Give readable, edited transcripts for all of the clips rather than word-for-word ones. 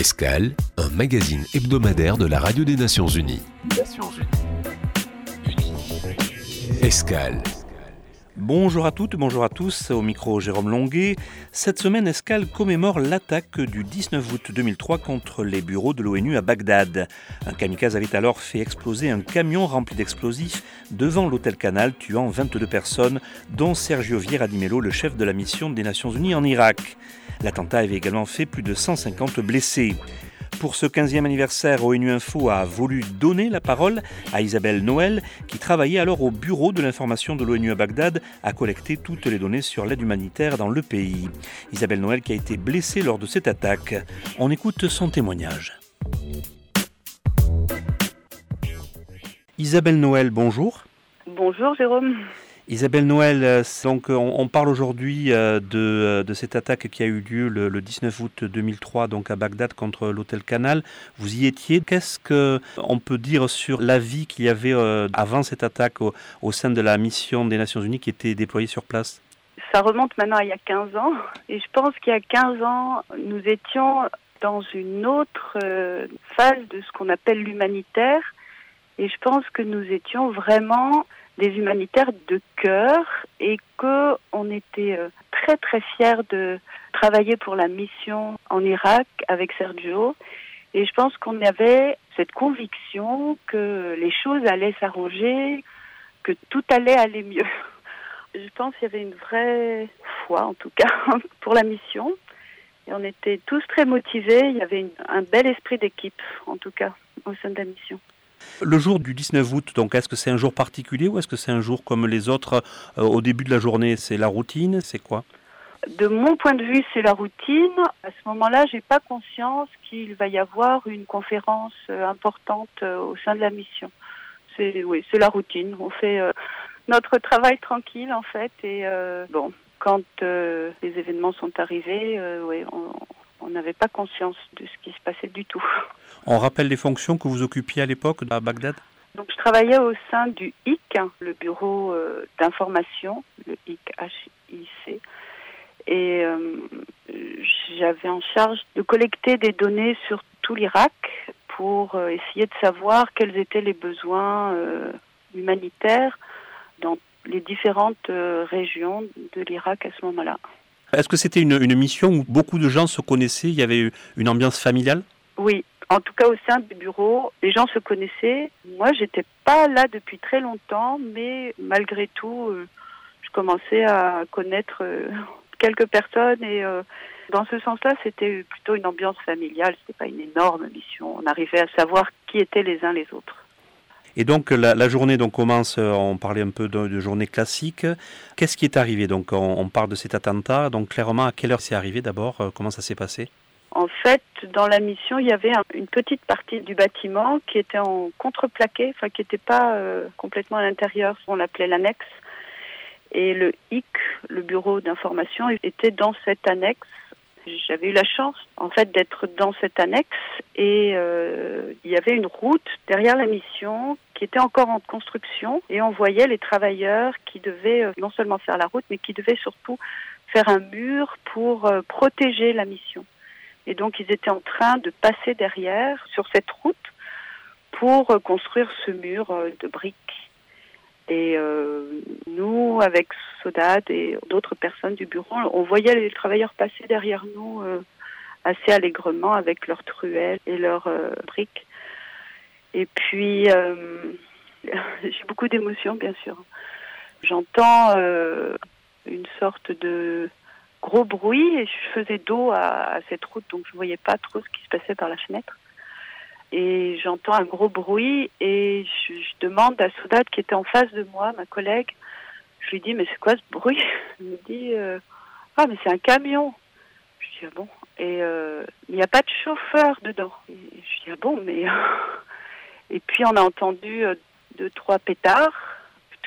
Escale, un magazine hebdomadaire de la Radio des Nations Unies. Escale. Bonjour à toutes, bonjour à tous, au micro Jérôme Longuet. Cette semaine, Escale commémore l'attaque du 19 août 2003 contre les bureaux de l'ONU à Bagdad. Un kamikaze avait alors fait exploser un camion rempli d'explosifs devant l'hôtel Canal, tuant 22 personnes, dont Sergio Vieira Di Mello, le chef de la mission des Nations Unies en Irak. L'attentat avait également fait plus de 150 blessés. Pour ce 15e anniversaire, ONU Info a voulu donner la parole à Isabelle Noël, qui travaillait alors au bureau de l'information de l'ONU à Bagdad, à collecter toutes les données sur l'aide humanitaire dans le pays. Isabelle Noël qui a été blessée lors de cette attaque. On écoute son témoignage. Isabelle Noël, bonjour. Bonjour Jérôme. Isabelle Noël, donc on parle aujourd'hui de cette attaque qui a eu lieu le 19 août 2003 donc à Bagdad contre l'hôtel Canal. Vous y étiez. Qu'est-ce qu'on peut dire sur la vie qu'il y avait avant cette attaque au sein de la mission des Nations Unies qui était déployée sur place? Ça remonte maintenant à il y a 15 ans. Et je pense qu'il y a 15 ans, nous étions dans une autre phase de ce qu'on appelle l'humanitaire. Et je pense que nous étions vraiment des humanitaires de cœur et qu'on était très très fiers de travailler pour la mission en Irak avec Sergio. Et je pense qu'on avait cette conviction que les choses allaient s'arranger, que tout allait aller mieux. Je pense qu'il y avait une vraie foi en tout cas pour la mission. Et on était tous très motivés, il y avait un bel esprit d'équipe en tout cas au sein de la mission. Le jour du 19 août, donc, est-ce que c'est un jour particulier ou est-ce que c'est un jour comme les autres au début de la journée? C'est la routine? C'est quoi? De mon point de vue, c'est la routine. À ce moment-là, j'ai pas conscience qu'il va y avoir une conférence importante au sein de la mission. C'est la routine. On fait notre travail tranquille en fait. Et quand les événements sont arrivés, on n'avait pas conscience de ce qui se passait du tout. On rappelle les fonctions que vous occupiez à l'époque à Bagdad? Donc, je travaillais au sein du HIC, le bureau d'information, le HIC, et j'avais en charge de collecter des données sur tout l'Irak pour essayer de savoir quels étaient les besoins humanitaires dans les différentes régions de l'Irak à ce moment-là. Est-ce que c'était une mission où beaucoup de gens se connaissaient, il y avait une ambiance familiale? Oui. En tout cas, au sein du bureau, les gens se connaissaient. Moi, j'étais pas là depuis très longtemps, mais malgré tout, je commençais à connaître quelques personnes et dans ce sens-là, c'était plutôt une ambiance familiale. C'était pas une énorme mission. On arrivait à savoir qui étaient les uns les autres. Et donc la journée donc commence, on parlait un peu de journée classique. Qu'est-ce qui est arrivé? Donc on parle de cet attentat. Donc clairement, à quelle heure c'est arrivé d'abord? Comment ça s'est passé? En fait, dans la mission, il y avait une petite partie du bâtiment qui était en contreplaqué, enfin qui n'était pas complètement à l'intérieur, on l'appelait l'annexe. Et le HIC, le bureau d'information, était dans cette annexe. J'avais eu la chance, en fait, d'être dans cette annexe et il y avait une route derrière la mission qui était encore en construction et on voyait les travailleurs qui devaient non seulement faire la route, mais qui devaient surtout faire un mur pour protéger la mission. Et donc, ils étaient en train de passer derrière, sur cette route, pour construire ce mur de briques. Et nous, avec Sodad et d'autres personnes du bureau, on voyait les travailleurs passer derrière nous assez allègrement avec leurs truelles et leurs briques. Et puis, j'ai beaucoup d'émotions, bien sûr. J'entends une sorte de gros bruit et je faisais dos à cette route, donc je ne voyais pas trop ce qui se passait par la fenêtre. Et j'entends un gros bruit et je demande à Sodad qui était en face de moi, ma collègue, je lui dis mais c'est quoi ce bruit? Elle me dit ah mais c'est un camion. Je dis ah bon? Et il n'y a pas de chauffeur dedans. Et je dis ah bon mais et puis on a entendu 2-3 pétards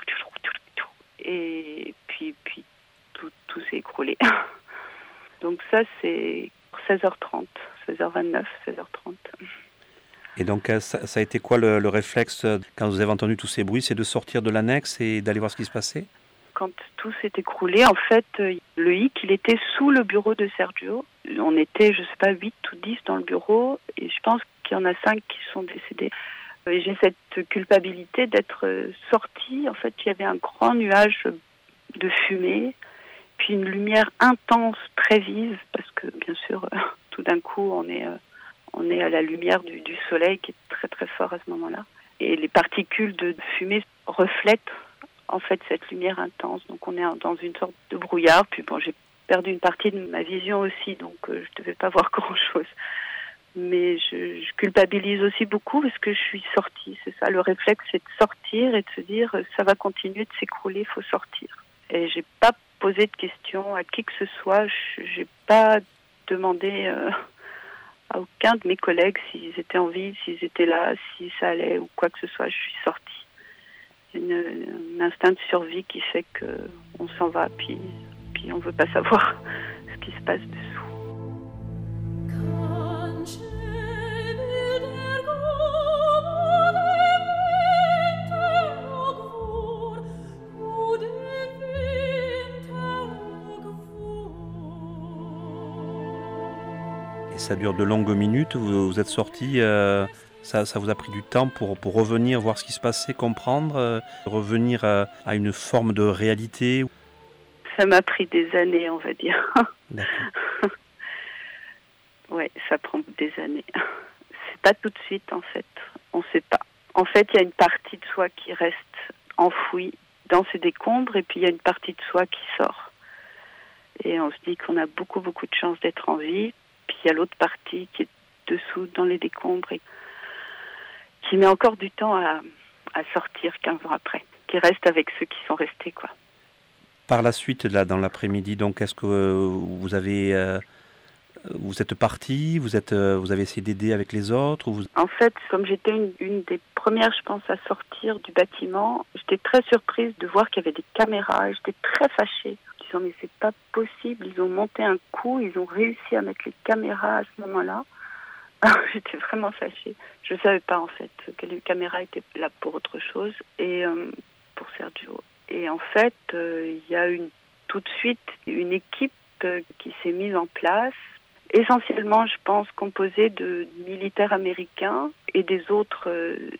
et puis tout s'est écroulé. Donc ça, c'est 16h30, 16h29, 16h30. Et donc, ça a été quoi le réflexe quand vous avez entendu tous ces bruits? C'est de sortir de l'annexe et d'aller voir ce qui se passait? Quand tout s'est écroulé, en fait, le HIC, il était sous le bureau de Sergio. on était, je sais pas, 8 ou 10 dans le bureau, et je pense qu'il y en a 5 qui sont décédés. Et j'ai cette culpabilité d'être sortie. En fait, il y avait un grand nuage de fumée, puis une lumière intense, très vive, parce que bien sûr, tout d'un coup, on est à la lumière du soleil qui est très très fort à ce moment-là. Et les particules de fumée reflètent en fait cette lumière intense. Donc on est dans une sorte de brouillard. Puis bon, j'ai perdu une partie de ma vision aussi, donc je ne devais pas voir grand-chose. Mais je culpabilise aussi beaucoup parce que je suis sortie. C'est ça, le réflexe, c'est de sortir et de se dire ça va continuer de s'écrouler, il faut sortir. Et j'ai pas posé de questions à qui que ce soit. J'ai pas demandé à aucun de mes collègues s'ils étaient en vie, s'ils étaient là, si ça allait ou quoi que ce soit. Je suis sortie. Un instinct de survie qui fait qu'on s'en va, puis on veut pas savoir ce qui se passe dessous. Et ça dure de longues minutes, vous êtes sorti, ça vous a pris du temps pour revenir, voir ce qui se passait, comprendre, revenir à une forme de réalité? Ça m'a pris des années, on va dire. D'accord. Ouais, ça prend des années. C'est pas tout de suite, en fait. On sait pas. En fait, il y a une partie de soi qui reste enfouie dans ces décombres, et puis il y a une partie de soi qui sort. Et on se dit qu'on a beaucoup, beaucoup de chance d'être en vie. Puis il y a l'autre partie qui est dessous, dans les décombres, et qui met encore du temps à sortir 15 ans après, qui reste avec ceux qui sont restés, quoi. Par la suite, là, dans l'après-midi, donc, est-ce que vous êtes parti, vous avez essayé d'aider avec les autres, ou En fait, comme j'étais une des premières, je pense, à sortir du bâtiment, j'étais très surprise de voir qu'il y avait des caméras, et j'étais très fâchée. En disant, mais c'est pas possible, ils ont monté un coup, ils ont réussi à mettre les caméras à ce moment-là. Alors, j'étais vraiment fâchée. Je ne savais pas, en fait, que les caméras étaient là pour autre chose, et pour Sergio. Et en fait, il y a tout de suite une équipe qui s'est mise en place, essentiellement, je pense, composée de militaires américains et des autres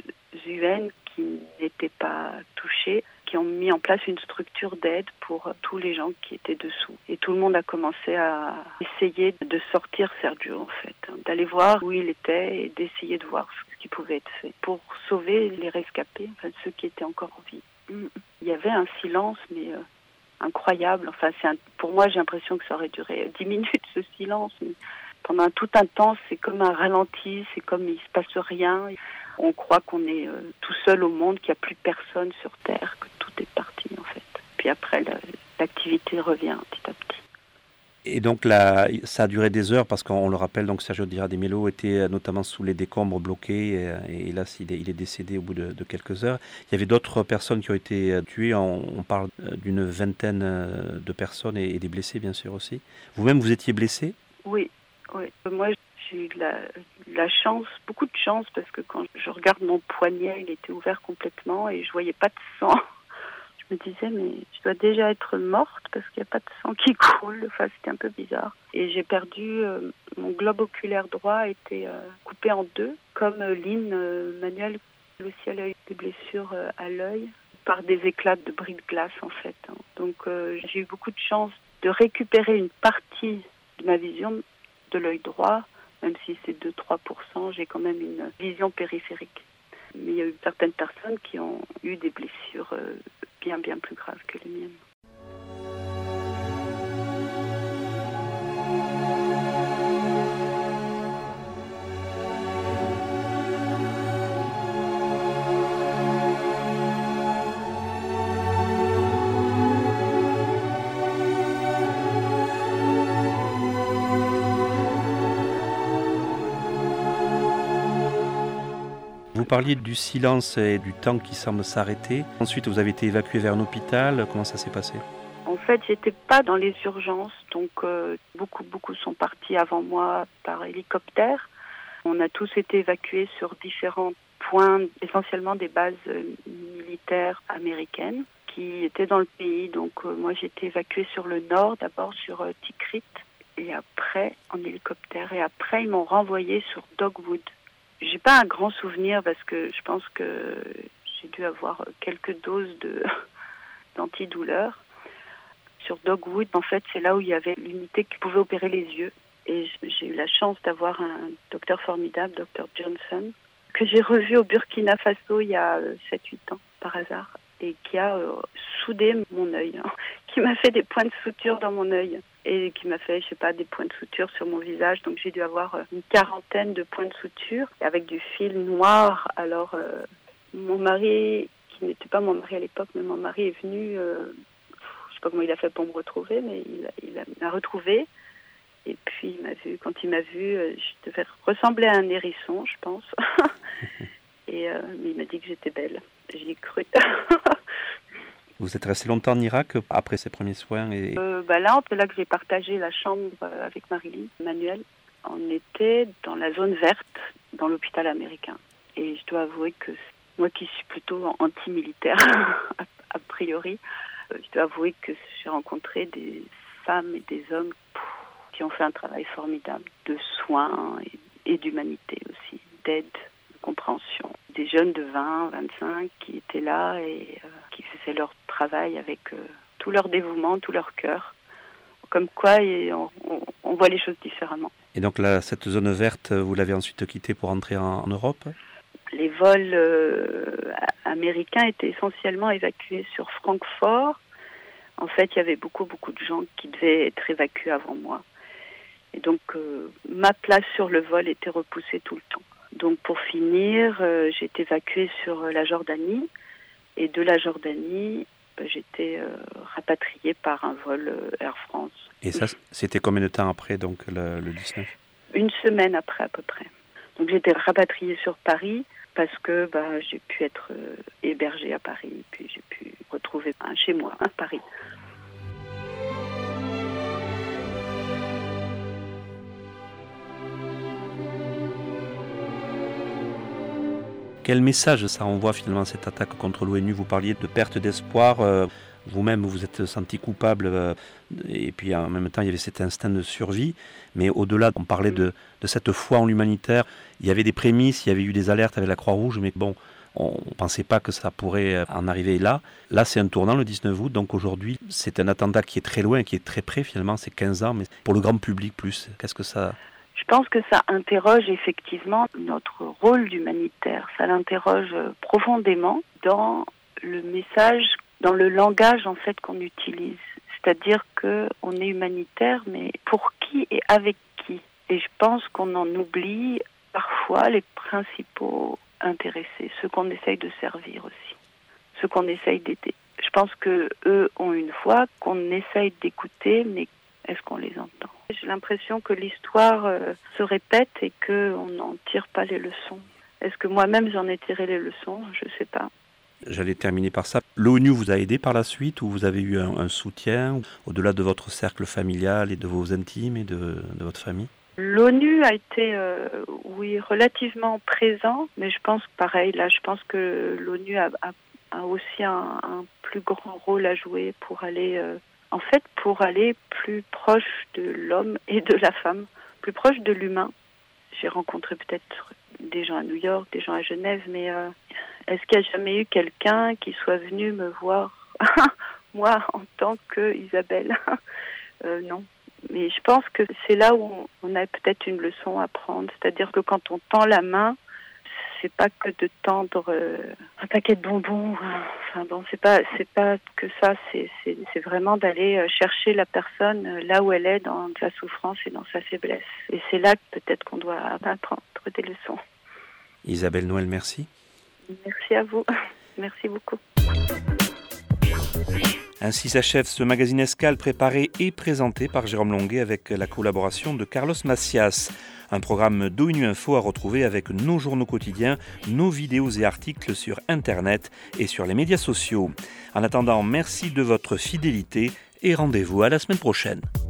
UN qui n'étaient pas touchés, qui ont mis en place une structure d'aide pour tous les gens qui étaient dessous. Et tout le monde a commencé à essayer de sortir Sergio, en fait, d'aller voir où il était et d'essayer de voir ce qui pouvait être fait pour sauver les rescapés, enfin ceux qui étaient encore en vie. Il y avait un silence, mais incroyable. Enfin, pour moi, j'ai l'impression que ça aurait duré 10 minutes, ce silence. Mais pendant tout un temps, c'est comme un ralenti, c'est comme il se passe rien. On croit qu'on est tout seul au monde, qu'il n'y a plus personne sur Terre, que tout est parti, en fait. Puis après, l'activité revient petit à petit. Et donc là, ça a duré des heures parce qu'on le rappelle, donc Sergio Di Mello était notamment sous les décombres bloqués et là, il est décédé au bout de quelques heures. Il y avait d'autres personnes qui ont été tuées. On parle d'une vingtaine de personnes et des blessés, bien sûr, aussi. Vous-même, vous étiez blessé? Oui. Moi, j'ai eu la chance, beaucoup de chance, parce que quand je regarde mon poignet, il était ouvert complètement et je voyais pas de sang. Je me disais, mais je dois déjà être morte parce qu'il n'y a pas de sang qui coule. Enfin, c'était un peu bizarre. Et j'ai perdu, mon globe oculaire droit a été coupé en deux, comme Lynn Manuel, aussi elle a eu des blessures à l'œil par des éclats de bris de glace, en fait. Donc, j'ai eu beaucoup de chance de récupérer une partie de ma vision de l'œil droit, même si c'est 2-3%, j'ai quand même une vision périphérique. Mais il y a eu certaines personnes qui ont eu des blessures bien plus graves que les miennes. Vous parliez du silence et du temps qui semble s'arrêter. Ensuite, vous avez été évacué vers un hôpital. Comment ça s'est passé? En fait, j'étais pas dans les urgences, donc beaucoup sont partis avant moi par hélicoptère. On a tous été évacués sur différents points, essentiellement des bases militaires américaines qui étaient dans le pays. Donc moi, j'ai été évacuée sur le nord, d'abord sur Tikrit. et après en hélicoptère. Et après, ils m'ont renvoyé sur Dogwood. J'ai pas un grand souvenir parce que je pense que j'ai dû avoir quelques doses d'antidouleurs. Sur Dogwood, en fait, c'est là où il y avait l'unité qui pouvait opérer les yeux. Et j'ai eu la chance d'avoir un docteur formidable, Dr Johnson, que j'ai revu au Burkina Faso il y a 7-8 ans, par hasard, et qui a soudé mon œil, qui m'a fait des points de suture dans mon œil, et qui m'a fait, des points de suture sur mon visage. Donc j'ai dû avoir une 40aine de points de suture, avec du fil noir. Alors, mon mari, qui n'était pas mon mari à l'époque, mais mon mari est venu, je sais pas comment il a fait pour me retrouver, mais il m'a retrouvé. Et puis, quand il m'a vu, je devais ressembler à un hérisson, je pense. Mais il m'a dit que j'étais belle. J'y ai cru. Vous êtes resté longtemps en Irak après ces premiers soins Là, c'est là que j'ai partagé la chambre avec Marilyn, Manuel. On était dans la zone verte, dans l'hôpital américain. Et je dois avouer que moi qui suis plutôt anti-militaire, a priori, je dois avouer que j'ai rencontré des femmes et des hommes qui ont fait un travail formidable de soins et d'humanité aussi, d'aide, de compréhension. Des jeunes de 20, 25 qui étaient là et qui faisaient leur travail avec tout leur dévouement, tout leur cœur. Comme quoi, on voit les choses différemment. Et donc là, cette zone verte, vous l'avez ensuite quittée pour entrer en Europe ? Les vols américains étaient essentiellement évacués sur Francfort. En fait, il y avait beaucoup de gens qui devaient être évacués avant moi. Et donc, ma place sur le vol était repoussée tout le temps. Donc, pour finir, j'ai été évacuée sur la Jordanie. Et de la Jordanie, j'étais rapatriée par un vol Air France. Et ça, c'était combien de temps après, donc, le 19 ? Une semaine après, à peu près. Donc, j'étais rapatriée sur Paris parce que j'ai pu être hébergée à Paris. Puis, j'ai pu retrouver chez moi, à Paris. Quel message ça envoie finalement cette attaque contre l'ONU ? Vous parliez de perte d'espoir, vous-même vous êtes senti coupable et puis en même temps il y avait cet instinct de survie, mais au-delà on parlait de cette foi en l'humanitaire, il y avait des prémices, il y avait eu des alertes avec la Croix-Rouge, mais bon, on ne pensait pas que ça pourrait en arriver là. Là c'est un tournant le 19 août, donc aujourd'hui c'est un attentat qui est très loin, qui est très près finalement, c'est 15 ans, mais pour le grand public plus, qu'est-ce que ça... Je pense que ça interroge effectivement notre rôle d'humanitaire. Ça l'interroge profondément dans le message, dans le langage en fait qu'on utilise. C'est-à-dire qu'on est humanitaire, mais pour qui et avec qui ? Et je pense qu'on en oublie parfois les principaux intéressés, ceux qu'on essaye de servir aussi, ceux qu'on essaye d'aider. Je pense que eux ont une voix qu'on essaye d'écouter, mais est-ce qu'on les entend ? J'ai l'impression que l'histoire se répète et qu'on n'en tire pas les leçons. Est-ce que moi-même j'en ai tiré les leçons ? Je ne sais pas. J'allais terminer par ça. L'ONU vous a aidé par la suite ou vous avez eu un soutien au-delà de votre cercle familial et de vos intimes et de votre famille ? L'ONU a été, relativement présent, mais je pense pareil. Là, je pense que l'ONU a aussi un plus grand rôle à jouer pour aller... pour aller plus proche de l'homme et de la femme, plus proche de l'humain. J'ai rencontré peut-être des gens à New York, des gens à Genève, mais est-ce qu'il n'y a jamais eu quelqu'un qui soit venu me voir, moi, en tant que Isabelle ? Non. Mais je pense que c'est là où on a peut-être une leçon à prendre. C'est-à-dire que quand on tend la main, c'est pas que de tendre un paquet de bonbons. Enfin bon, c'est pas que ça. C'est vraiment d'aller chercher la personne là où elle est dans sa souffrance et dans sa faiblesse. Et c'est là que peut-être qu'on doit apprendre des leçons. Isabelle Noël, merci. Merci à vous. Merci beaucoup. Ainsi s'achève ce magazine Escale préparé et présenté par Jérôme Longuet avec la collaboration de Carlos Macias. Un programme d'ONU Info à retrouver avec nos journaux quotidiens, nos vidéos et articles sur Internet et sur les médias sociaux. En attendant, merci de votre fidélité et rendez-vous à la semaine prochaine.